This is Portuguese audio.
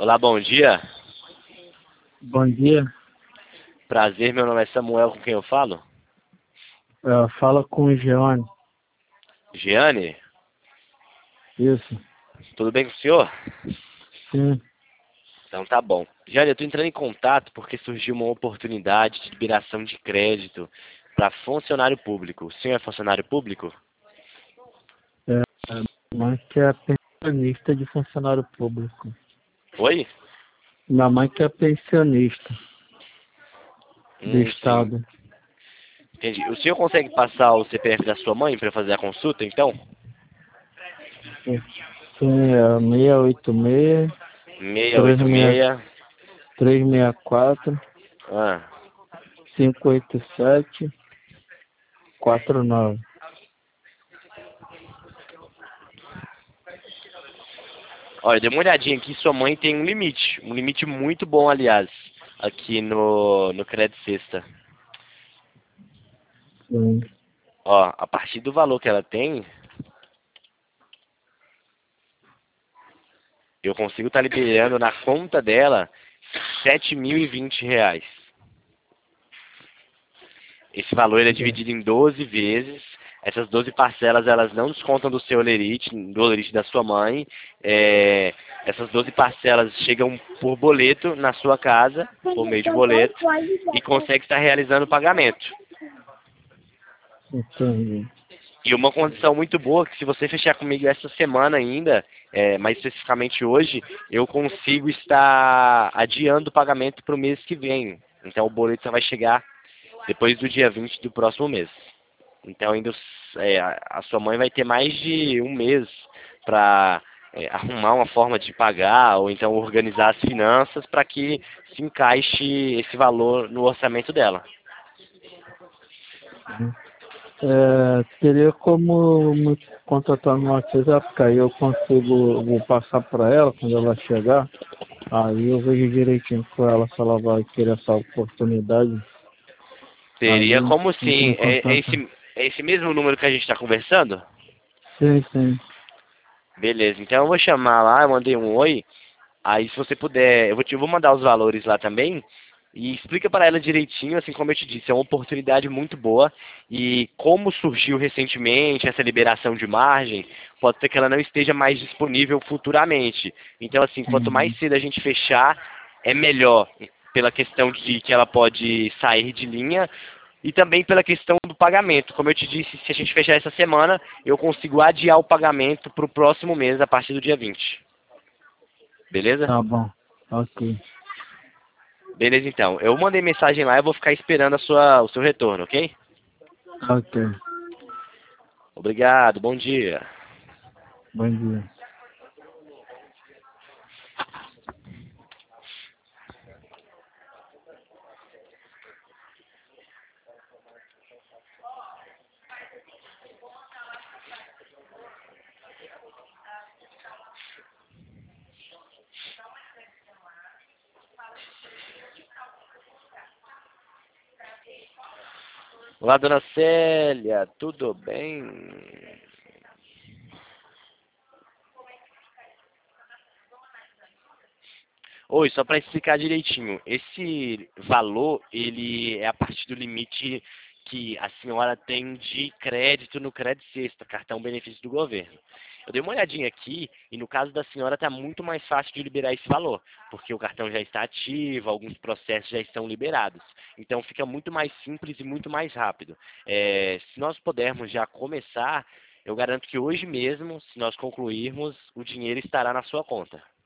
Olá, bom dia. Bom dia. Prazer, meu nome é Samuel, com quem eu falo? Fala com o Jeane. Giane, Isso. tudo bem com o senhor? Sim. Então tá bom. Giane, eu tô entrando em contato porque surgiu uma oportunidade de liberação de crédito para funcionário público. O senhor é funcionário público? É, minha mãe que é pensionista de funcionário público. Oi? Minha mãe que é pensionista do Sim. Estado. Entendi. O senhor consegue passar o CPF da sua mãe para fazer a consulta, então? Sim, é 686 36 686. 364 Ah. 587 49. Olha, dê uma olhadinha aqui, sua mãe tem um limite muito bom, aliás, aqui no Credit Sexta. Sim. Ó, a partir do valor que ela tem, eu consigo estar liberando na conta dela R$ 7.020. Esse valor ele é dividido em 12 vezes. Essas 12 parcelas elas não descontam do seu olerite, do olerite da sua mãe. Essas 12 parcelas chegam por boleto na sua casa, por meio de boleto, e consegue estar realizando o pagamento. Entendi. E uma condição muito boa, que se você fechar comigo essa semana ainda, mais especificamente hoje, eu consigo estar adiando o pagamento para o mês que vem. Então o boleto só vai chegar depois do dia 20 do próximo mês. Então ainda a sua mãe vai ter mais de um mês para arrumar uma forma de pagar ou então organizar as finanças para que se encaixe esse valor no orçamento dela. Teria como me contratar no WhatsApp, porque aí eu consigo, vou passar para ela quando ela chegar. Aí eu vejo direitinho com ela se ela vai querer essa oportunidade. Aí Teria eu como entro em sim. contato. É esse mesmo número que a gente está conversando? Sim, sim. Beleza, então eu vou chamar lá, eu mandei um oi. Aí se você puder, eu vou mandar os valores lá também. E explica para ela direitinho, assim como eu te disse, é uma oportunidade muito boa. E como surgiu recentemente essa liberação de margem, pode ser que ela não esteja mais disponível futuramente. Então, assim, quanto mais Uhum. cedo a gente fechar, é melhor. Pela questão de que ela pode sair de linha e também pela questão do pagamento. Como eu te disse, se a gente fechar essa semana, eu consigo adiar o pagamento para o próximo mês, a partir do dia 20. Beleza? Tá bom. Ok. Beleza, então. Eu mandei mensagem lá, eu vou ficar esperando o seu retorno, ok? Ok. Obrigado, bom dia. Bom dia. Olá, dona Célia, tudo bem? Oi, só para explicar direitinho, esse valor, ele é a partir do limite que a senhora tem de crédito no Crédito Sexta, cartão benefício do governo. Eu dei uma olhadinha aqui e no caso da senhora está muito mais fácil de liberar esse valor, porque o cartão já está ativo, alguns processos já estão liberados. Então fica muito mais simples e muito mais rápido. Se nós pudermos já começar, eu garanto que hoje mesmo, se nós concluirmos, o dinheiro estará na sua conta.